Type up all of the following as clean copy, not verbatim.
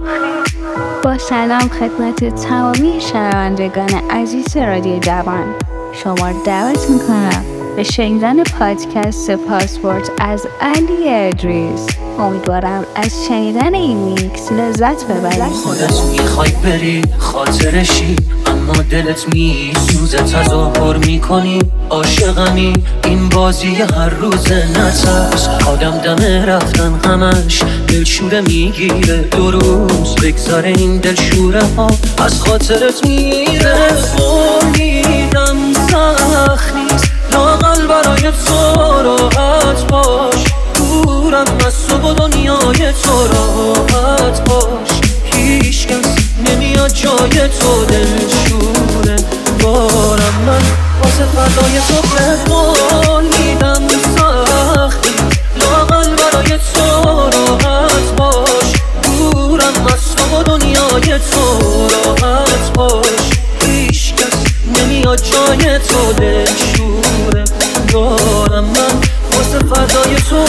با سلام خدمت تمامی شنوندگان عزیز رادیو جوان، شما دعوت میکنم به شنیدن پادکست پاسپورت از علی ادریس. امیدوارم از شنیدن این میکس لذت ببرید. خودت میخوای بری خاطرشی، اما دلت میسوزه، تظاهر میکنی عاشقمی. این بازی هر روز نترس، آدم دم رفتن همش دلشوره میگیره. 2 روز بگذاره این دلشوره ها از خاطرت میره. فهمیدم سخت نیست لااقل برای تو راحت باش، دورم از تو و دنیای تو راحت باش. هیچ کس نمیاد جای تو، دلشوره بارم من واسه فردای تو قربان میدم. سختی لااقل برای تو راحت باش، دورم از تو و دنیای تو راحت باش. هیچ کس نمیاد جای تو، دلشوره بارم من واسه فردای تو.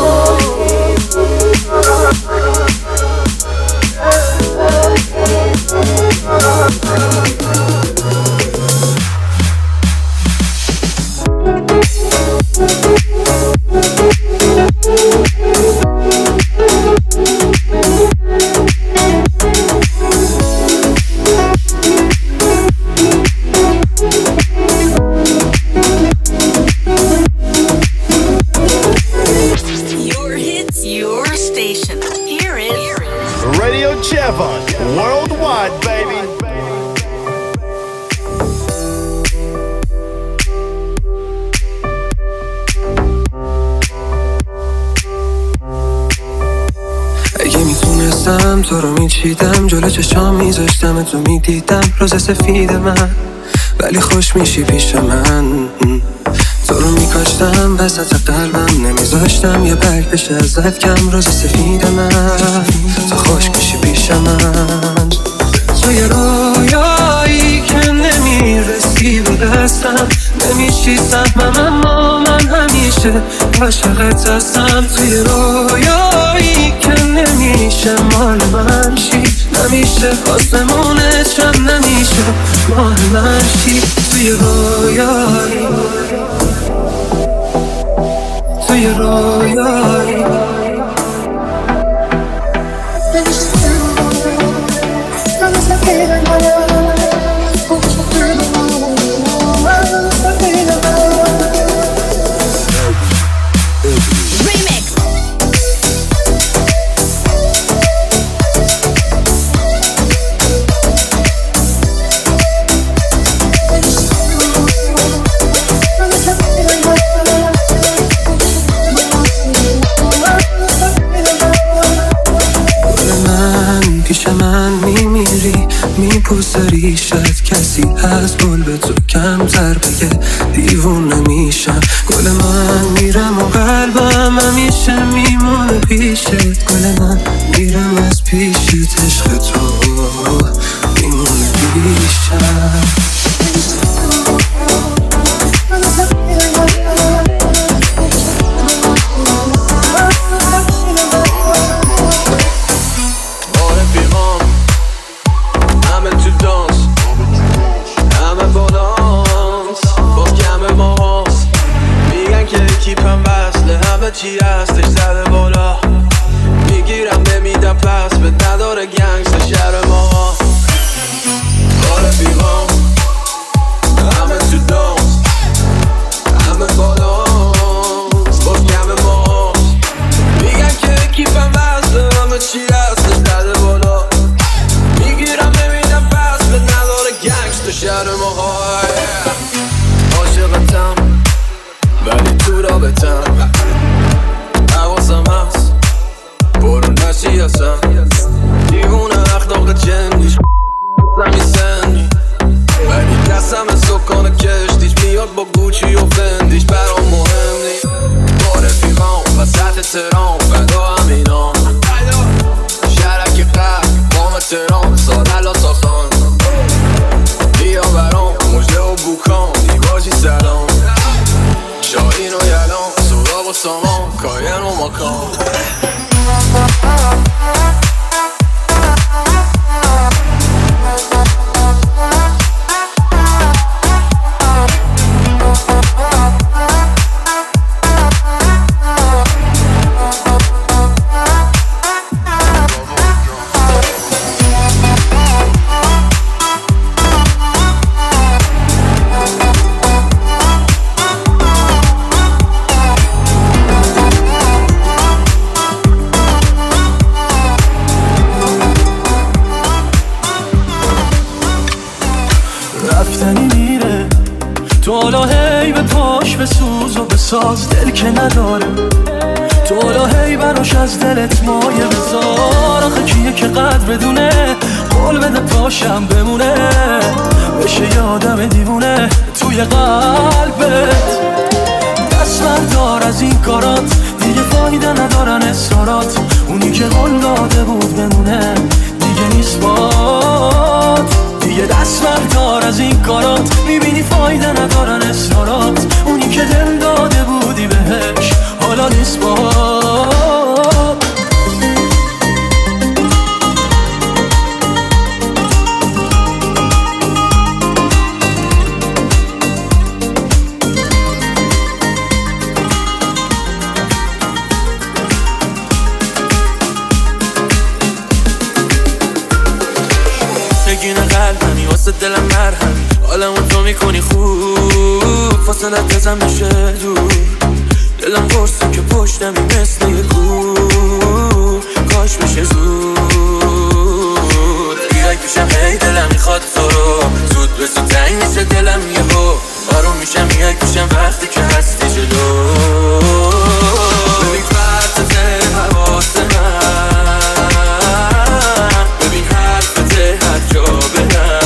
Worldwide, baby. اگه میتونستم تو رو میچیدم، جلو چشام میذاشتم تو میدیدم روز سفید من، ولی خوش میشی پیش من. تو رو میکاشتم وسط قلبم، نمیذاشتم یه برگ بشه ازت کم روز سفید من. تو خوش میشی پیش من، تو یه رویایی که نمیرسی به دستم، نمیشی سهمم اما من همیشه عاشقت هستم. تو یه رویایی که نمیشه مال من شی، نمیشه آسمونشم نمیشه مال من شی. تو یه رویایی، تو یه رویایی، میپوسه ریشت، کسی هست گل به تو کمتر بگه دیوونه میشم. گل من میرم و قلبم همیشه میمونه پیشت. گل من میرم از پیشت، عشق تو میمونه پیشم. چی هستش زده بالا، میگیرم نمیدم پس به نداره گنگست شهر ما. بار بیغام همه تو دانس، همه بالانس باز کم ماست. میگن که کیفم وزده، همه چی هستش زده بالا، میگیرم نمیدم پس به نداره گنگست شهر ما. عاشقتم ولی تو رابطم، حواسم هست برو نشی اصلا، دیوونه اخلاق جنیش سمی سنی، ولی دستم سکان کشتیش میاد با گوچی و فندیش. برام مهم نیست با رفیقام وسط ترام، فدا همینام شرک قرد بام ترام، سارلا ساخان بیا برام مجده و بوکان دیواجی سلام. شاهین و یلان سوراب و سامان کاین و مکان. ساز دل که نداره، تو الهی براش از دلت مایه بذار. آخه کیه که قدر بدونه، قول بده پاشم بمونه، بشه یادم دیوونه توی قلبت. دست بردار از این کارات، دیگه فایده ندارن اصرارات. اونی که قول داده بود بمونه دیگه نیست بات. دیگه دست بردار از این کارات، میبینی فایده ندارن اصرارات. اونی که دل داده بودی بهش حالا نیست بات. دلم مرهمی، حالمون تو میکنی خوب، فاصلت ازم میشه دور. دلم قرصه که پشتمی مثل یه کوه، کاش بشه زود. بیرک میشم هی دلم میخواد تو رو، زود به زود تنگ میشه دلم یهو. آروم میشم یک میشم وقتی که هستی جلو. ببین فرد حواس من، ببین حرفت هر جا برم.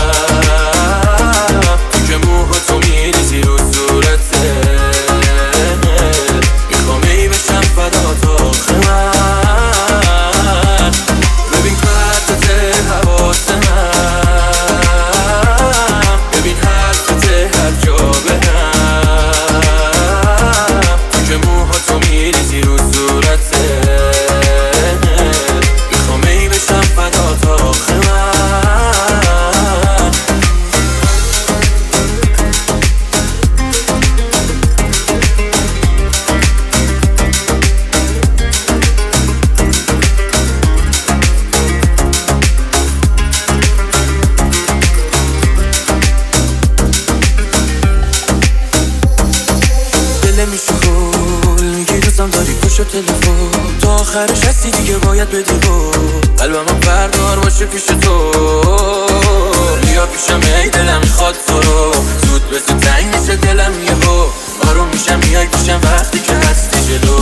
تا آخرش هستی دیگه باید بدی قلبم بردار باشه پیش تو. بیا پیشم ای دلم میخواد تو رو، زود به زود تنگ میشه دلم یهو. آروم میشم میای پیشم وقتی که هستی جلو.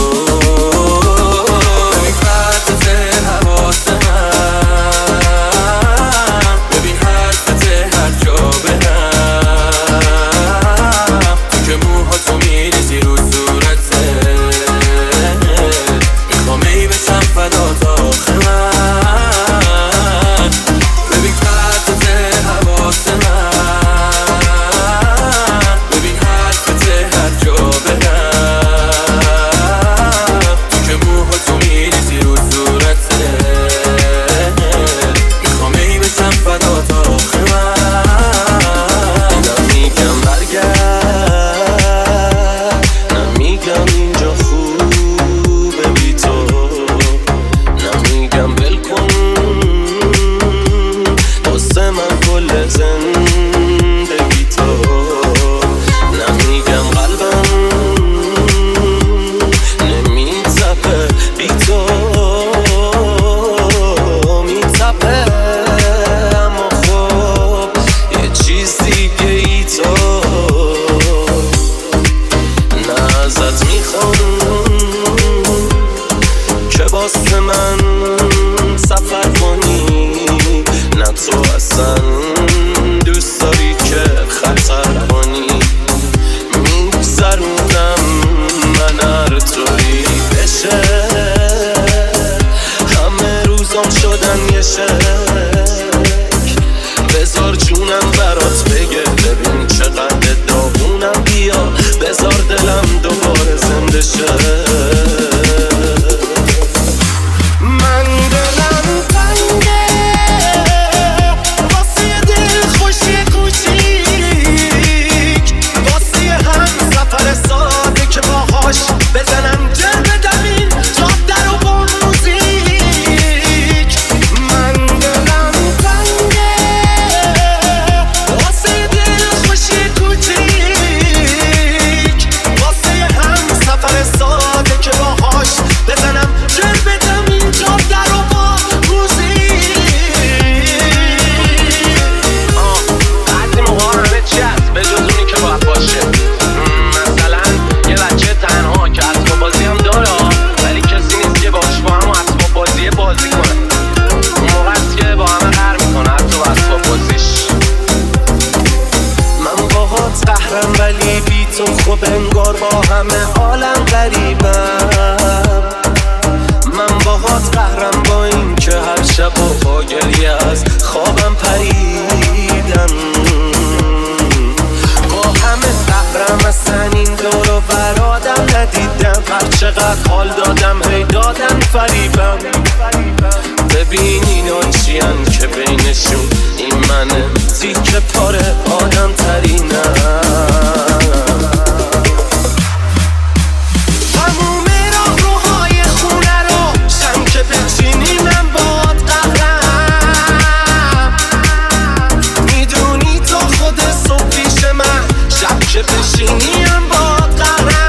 ببین فرد حواس من، ببین حرفت هر جا برم. تو که موهاتو میریزی رو صورته، ای بشم فدا تا آخر من. ببین فرد حواس من، ببین حرفت هر جا برم. تو که موهاتو میریزی رو صورته، میخوام ای بشم فدا تا آخر من. نمیگم برگرد، نمیگم اینجا خوبه بی تو، نمیگم بل کن واسه من کل زندگی تو. نمیگم قلبم نمیتپه بی تو، میتپه اما خب یه چیز دیگه ای تو. نه ازت میخوام که واسه من سفر کنی، نه تو اصلا دوست داری که خطر کنی. میگذرونم من هر طوری بشه، همه روزام شدن یه شک. بذار جونم برات بگه، ببین چقدر داغونم. بیا بذار دلم دوباره زنده شه. بزنم جر بدم این جاده رو با موزیک. من دلم تنگه واسه دل خوشی کوچیک، واسه هم سفر ساده که باهاش بزنم جر بدم این جاده رو با موزیک. بعضی موقع همه چی هست به جز اونی که باید باشه. مثلا یه چقدر حال دادم هی دادن فریبم. ببین اینا چیان که بینشون این منه تیکه پاره آدم ترینم. تموم راهروهای خونه رو شم که بچینی من باد قهرم. میدونی تا خود صبح پیش من شب که بشینی من باد قهرم.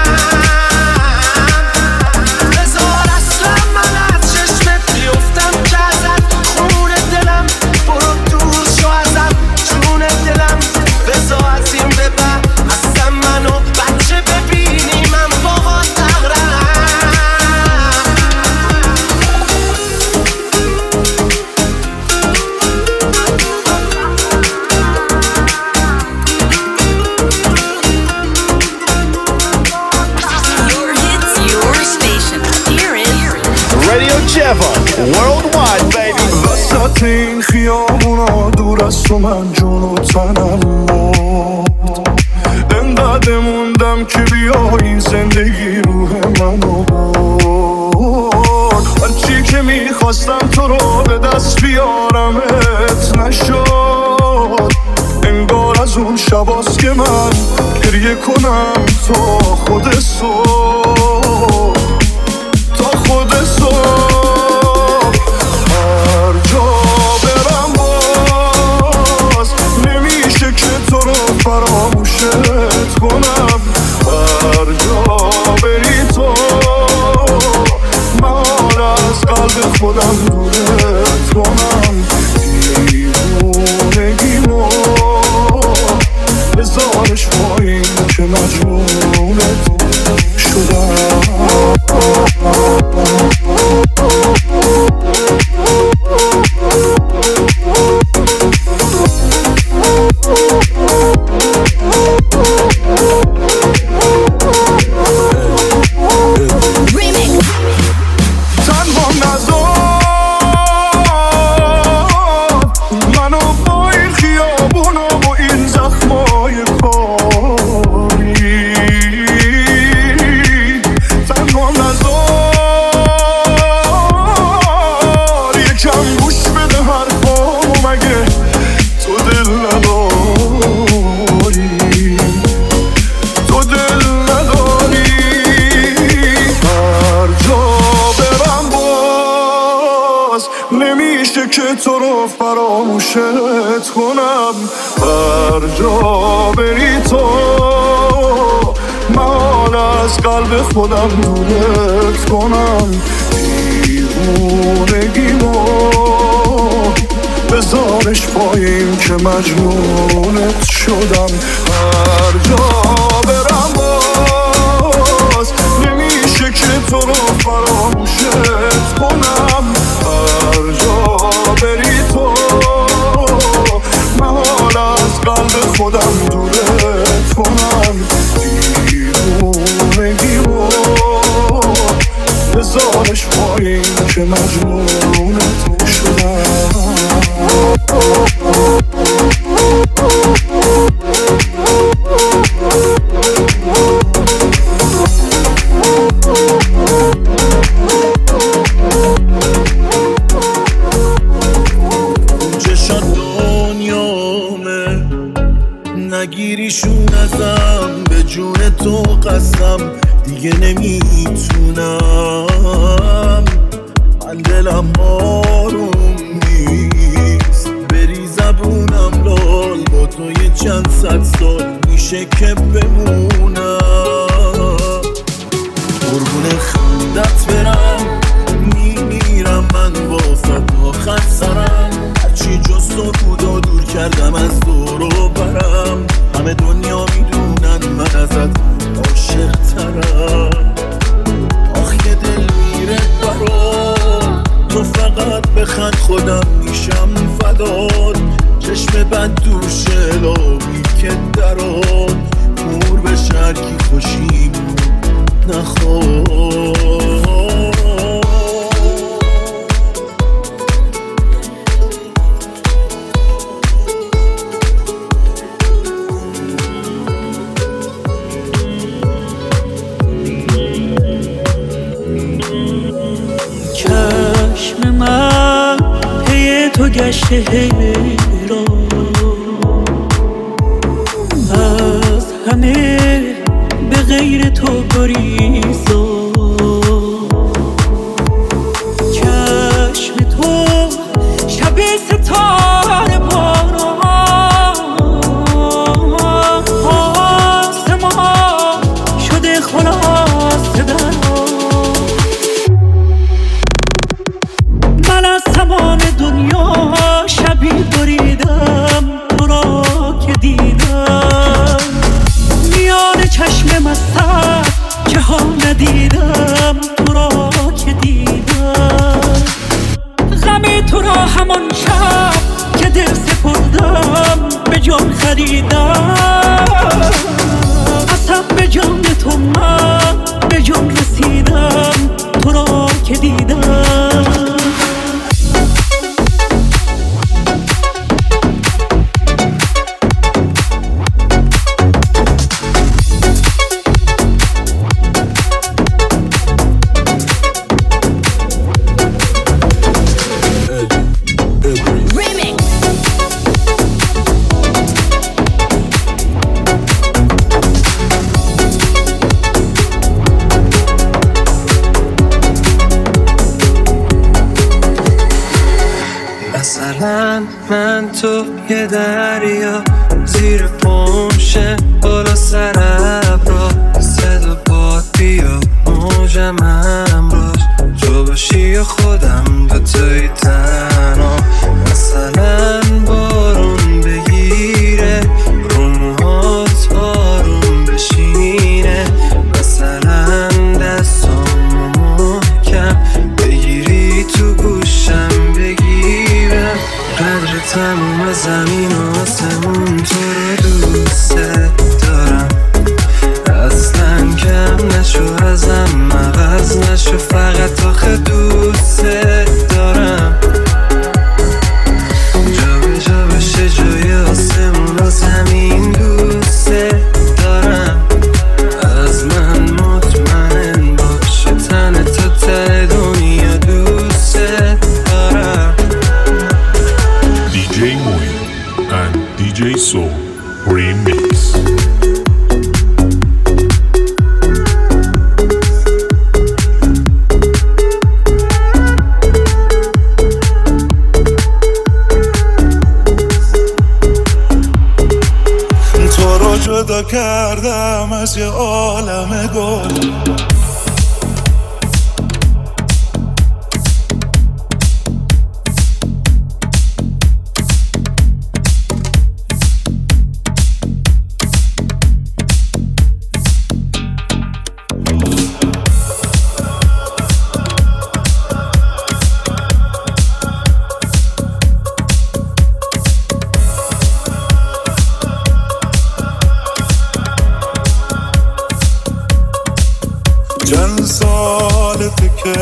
Worldwide baby. وسط این خیابونا دور از تو من جون و تنم مرد. انقدر موندم که بیا این زندگی روح منو برد. هرچی که میخواستم تو رو به دست بیارمت نشد. انگار از اون شباست که من گریه کنم تا خود صبح، تا خود صبح. فراموشت کنم هر جا بری تو. من از قلب خودم دورت کنم. دیوونگیمو بذارش پایین که مجنونت شدم. نمیشه که تو رو فراموشت کنم. هر جا بری تو من از قلب خودم دورت کنم. دیوونگیمو بذارش پایین که مجنونت شدم. هر جا برم باز نمیشه که تو رو فراموشت کنم. هر جا بری تو من از قلب خودم دورت کنم. دیوونگیمو بذارش پایین که مجنونت شدم. نگیریشون ازم به جون تو قسم دیگه نمیتونم. من دلم آروم نیست بری زبونم لال. با تو یه چند صد سال میشه که بمونم. قربون خندت برم میمیرم من واسه آخر سرم. هرچی جز تو بود و دور کردم از دور و برم. همه دنیا میدونن من ازت عاشق ترم. آخ یه دل میره برام تو فقط بخند خودم میشم فدات. چشم بد دوشه لابی که درات مور به شرکی خوشیم نخواد. تو گشته حیران، از همه به غیر تو گریزان. چشم تو شب ستاره باران، آسمان شده خلاصه دران. من از تمام دنیا شبی بریدم تو را که دیدم، میان چشم مستت که ها ندیدم تو را که دیدم. غم تو را همان شب که دل سپردم به جان خریدم. اصلا به جان تو من به جان رسیدم تو را که دیدم. مثلا من تو یه دریا زیر پمشه بالا سر ابرا، صدا باد بیا موجم همراش، تو باشی یا خودم دوتایی تنها. مثلا بارون بگیره رو موهات آروم بشینه، مثلا دستامو محکم بگیری تو گوشم بگیرم. قدر تموم زمین و آسمون تو رو دوست دارم، اصلا کم نشو ازم عوض نشو، فقط آخه دوست دارم. جا به جا بشه جای آسمون و زمین دوست دارم، از من مطمئن باشه تن تا ته دنیا دوست دارم. DJ Moin and DJ Soul Remix. تو رو جدا کردم از یه عالم گل، چند سالته که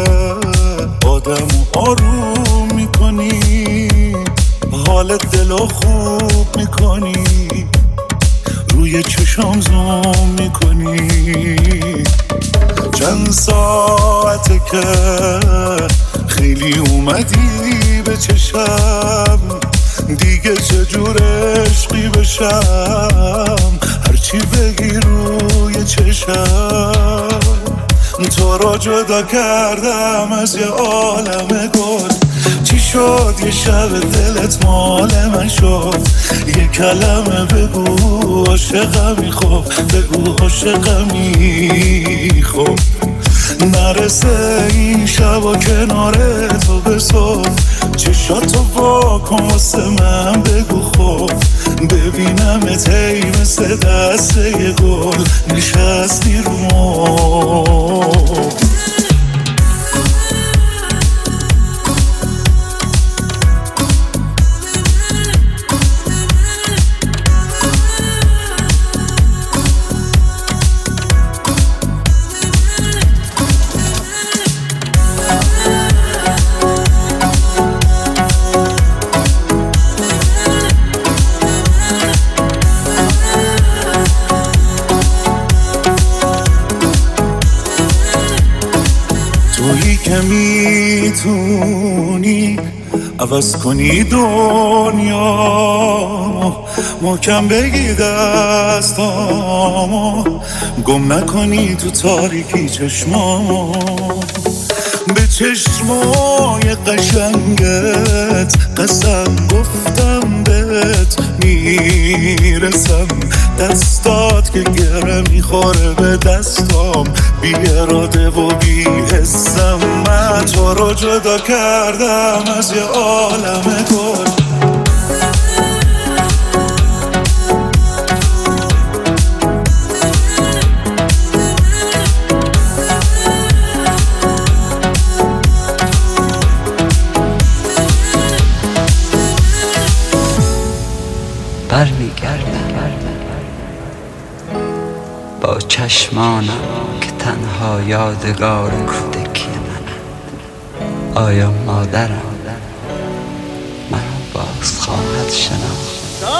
آدمو آروم میکنی، حال دلو خوب میکنی، روی چشام زوم میکنی. چند ساعته که خیلی اومدی به چشم، دیگه چجور عشقی بشم، هرچی بگی روی چشم. تو را جدا کردم از یه عالم گل، چی شد یه شب دلت مال من شد، یه کلمه بگو عاشقمی، خب بگو عاشقمی، خب نرسه این شب و کنار تو به صبح، چشاتو واکن واسه من بگو خب، ببینم تی مثل دسته یه گل نشستی رو مبل. تویی که میتونی عوض کنی دنیامو، محکم بگی دستامو، گم نکنی تو تاریکی چشمامو. به چشمای قشنگت قسم گفتم بهت میرسم، دستات که گره میخوره به دستام، بی اراده و بی حسم. من تو رو جدا کردم از یه عالم گل. برمیگردم با چشمانم که تنها یادگار کودکی منند. آیا مادرم منو باز خواهد شناخت؟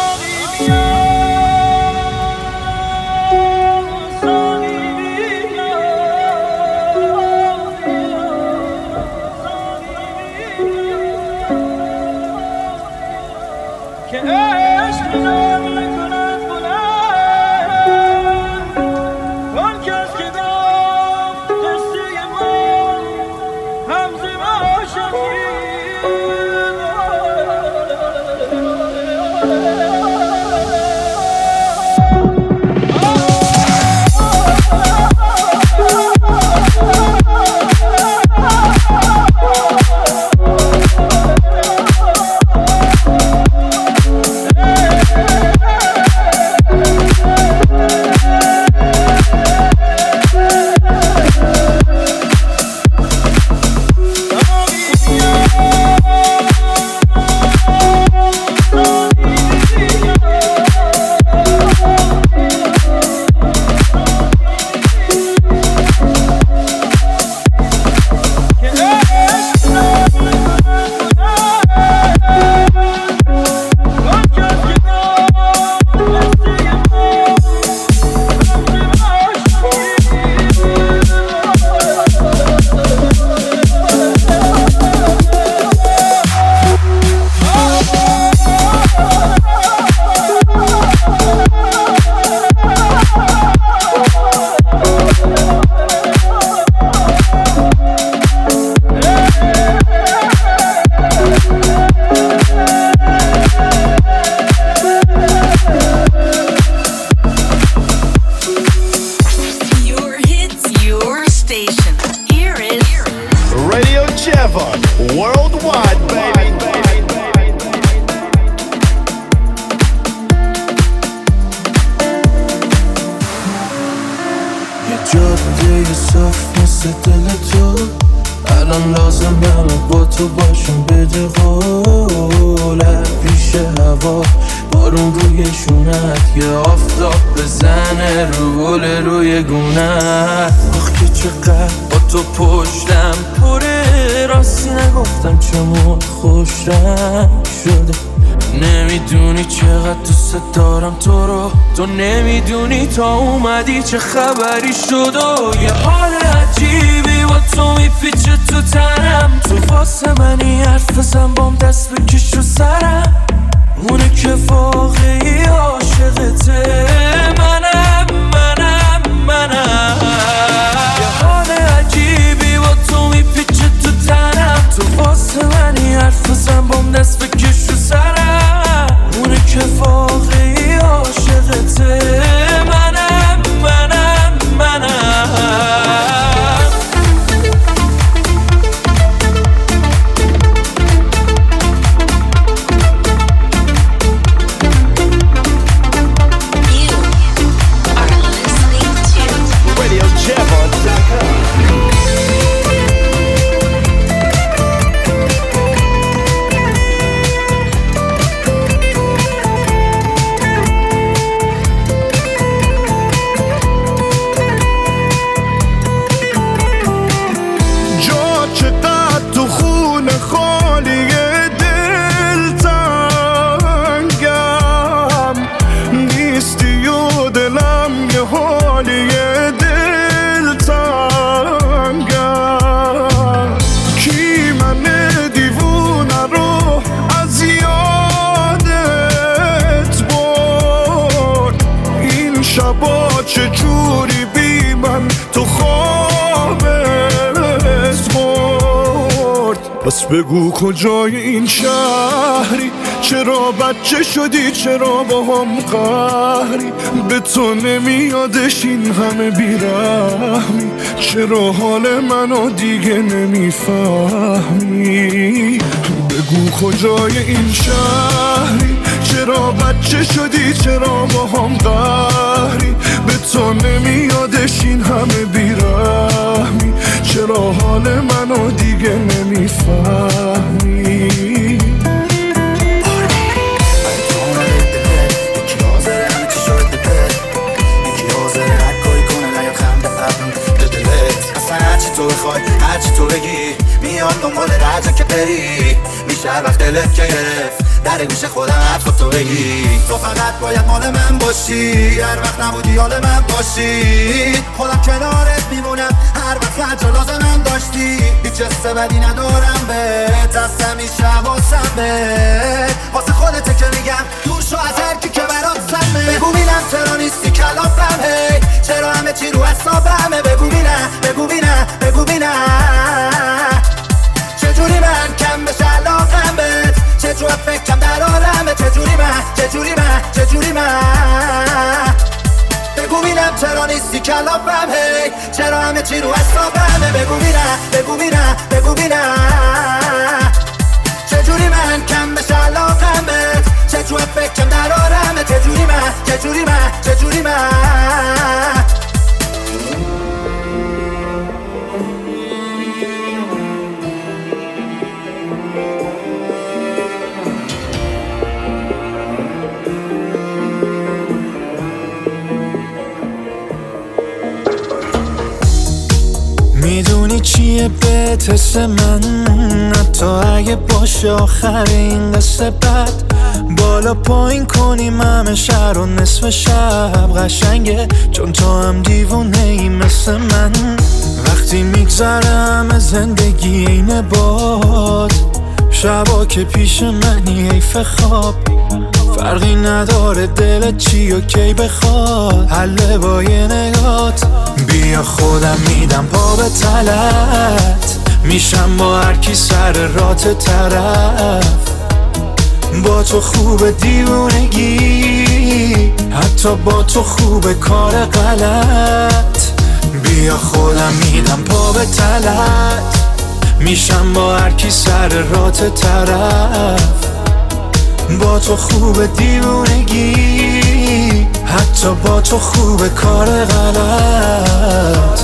جاده صاف مثل دل تو، الان لازمم با تو باشم بده قوله. پیش هوا بارون روی شونت، یه آفتاب بزنه روی گونت. آخ که چقدر با تو پشتم پره، راستی نگفتم چمون خوش رنگ شده. نمیدونی چقدر دوست دارم تو رو، تو نمیدونی تا اومدی چه خبری شد. و یه حال عجیبی با تو میپیچه تو تنم، تو واسه منی حرف بزن بام دست بکش رو سرم. اونه که واقعی عاشقته منم. یه حال عجیبی با تو میپیچه تو تنم، تو واسه منی حرف بزن بام دست بکش رو سرم. اونه که واقعی عاشقته منم. پس بگو کجای این شهری، چرا بچه شدی، چرا با هم قهری، به تو نمیادش این همه بیرحمی، چرا حال منو دیگه نمیفهمی. بگو کجای این شهری، چرا بچه شدی، چرا با هم قهری، به تو نمیادش این همه بیرحمی، چرا حال منو دیگه نمیفهمی. تو بخوای هرچی تو بگی میان دنبال رجا که بری، میشه وقت دلت که گرفت در گوش خودم حرف تو بگی. تو فقط باید مال من باشی، هر وقت نبودی حال من باشی، خودم کنارت میمونم هر وقت هر جا لازمم داشتی. هیچ حس بدی ندارم بهت، از همیشه حواسم بهت، واسه خودته که میگم دور شو از هر کی که برات سمه. بگو بینم چرا نیستی کلافم، هی چرا همه چی رو حسابمه. بگو بینم بگو بینم بگو بینم چجوری من کم بشه علاقم بهت، چجوری فکرم در عالمه، چجوری من بگو بینم چرا نیستی کلافم، هی چرا همه چی رو حسابمه. بگو بینم بگو بینم چجوری من کم بشه علاقم بهت، چجوری فکرم در عالمه، چجوری من میدونی چیه بهت حس من، حتی اگه باشه آخر این قصه بد، بالا پایین کنیم همه شهر و نصف شب قشنگه، چون تو هم دیوونه ای مثل من. وقتی میگذرم زندگی اینه باد، شبا که پیش منی حیف خواب، فرقی نداره دلت چی و کی بخواد، حله با یه نگات. بیا خودم میدم پا به تلت، میشم با هر کی سر رات طرف، با تو خوب دیوونگی، حتی با تو خوب کار غلط. بیا خودم میدم پا به تلت، میشم با هر کی سر رات طرف، با تو خوب دیوونگی، حتی با تو خوب کار غلط.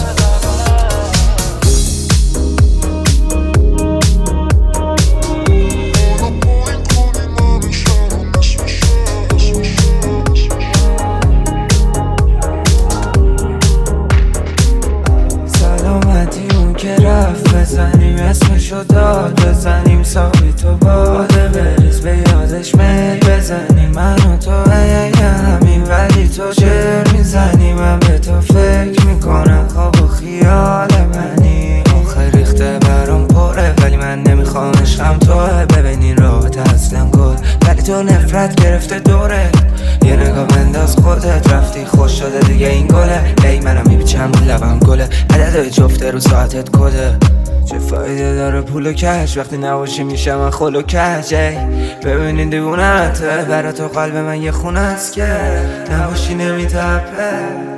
سلامتی اون که رفت بزنیم اسمشو داد بزنیم، ساقی تو باده بریز به یادش میل بزنیم، من و تو همین ولی تو شعر میزنی، من به تو فکر میکنم خواب و خیال منی. آخه ریخته برام پره ولی من نمیخوام عشقم توه، ببینین راحت اصلا گل ولی تو نفرت گرفته دوره، یه نگاه بنداز خودت رفتی خوش شده دیگه این گله، ای منم میبیچم لبم گله، عدد جفته رو ساعتت کده، چه فایده داره پول و کش وقتی نباشی میشه من خل و کش. ببینین دیوونته برا تو قلب من یه خونه است که نباشی نمیتپه.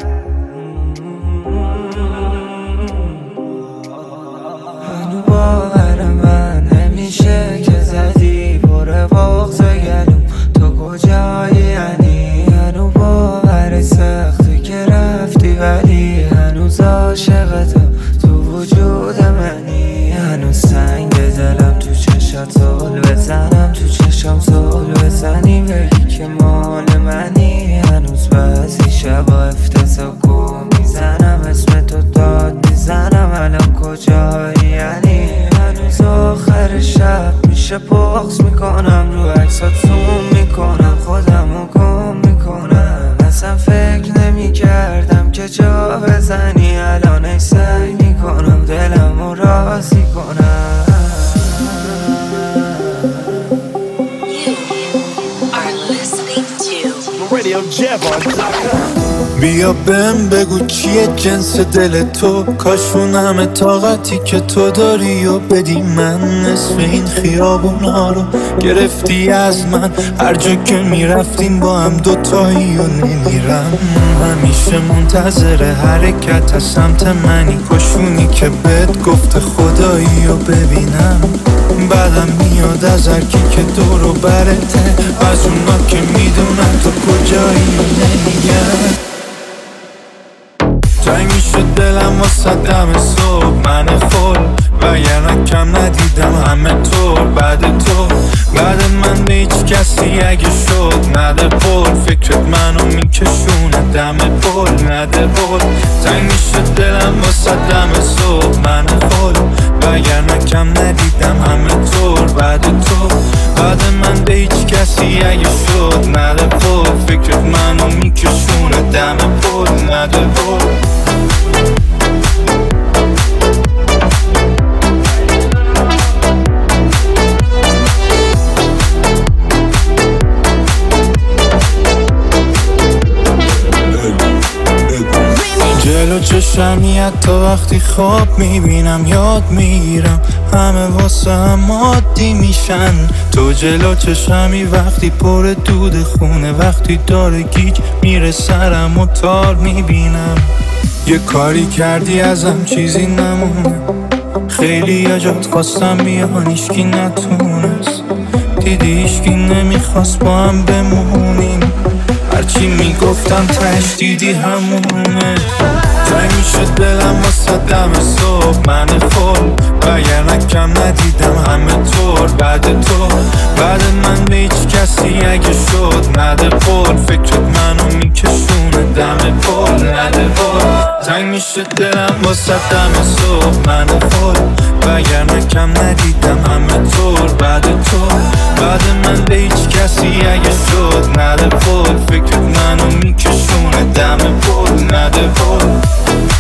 هنو باور من نمیشه که زدی بره بغض گلوم، تو کجایی یعنی؟ هنو باور سختی که رفتی ولی هنوز عاشقتم تو وجود منی، هنوز سنگ دلم تو چشات زل بزنم، تو چشم زل بزنی بگی که مال منی، هنوز بعضی شبا افتضاح گم میزنم اسم تو داد میزنم، الان کجایی یعنی؟ هنوز آخر شب میشه بغض میکنم، رو عکسات زوم میکنم خودمو گم میکنم، اصلا فکر نمیکردم که جا بزنی، الان ای سعی میکنم دلمو راضی کنم. You are listening to Radio Javon.com. بیا بهم بگو چیه جنس دل تو، کاشون همه طاقتی که تو داری و بدی من. نصف این خیابونا رو گرفتی از من، هر جا که میرفتیم با هم دوتایی و نمیرم. همیشه منتظر حرکت از سمت منی، کاشونی که بهت گفته خدایی و ببینم. بعدم میاد از هرکی که دور و برته، از اونا که میدونم تو کجایی و نمیگم. تنگ میشه دلم واسه دم صبح من خل، وگرنه کم ندیدم همه طور بعد تو. بعد من به هیچ کسی اگه شد نده بول، فکرت منو میکشونه دم پل نده بول. تنگ میشه دلم واسه دم صبح من خل، وگرنه کم ندیدم همه طور بعد تو. بعد من به هیچ کسی اگه شد نده بول، فکرت منو میکشونه دم پل نده بول. جلو چشمی حتی وقتی خواب میبینم یاد میگیرم، همه واسه هم عادی میشن. تو جلو چشمی وقتی پر دود خونه، وقتی داره گیج میره سرم و تار میبینم. یه کاری کردی ازم چیزی نمونه، خیلی یجات خواستم بیان ایشکی نتونست، دیدی ایشکی نمیخواست با هم بمونیم. هرچی میگفتم تش دیدی همونه. تنگ میشه دلم واسه دم صبح من خل، وگرنه کم ندیدم همه طور بعد تو. بعد من به هیچ کسی اگه شد نده پول، فکرت منو میکشونه دم پل نده پول. تنگ میشه دلم واسه دم صبح من خل، وگرنه کم ندیدم همه طور بعد تو. بعد من به هیچ کسی اگه شد نده پول، فکرت منو میکشونه دم پل نده پول.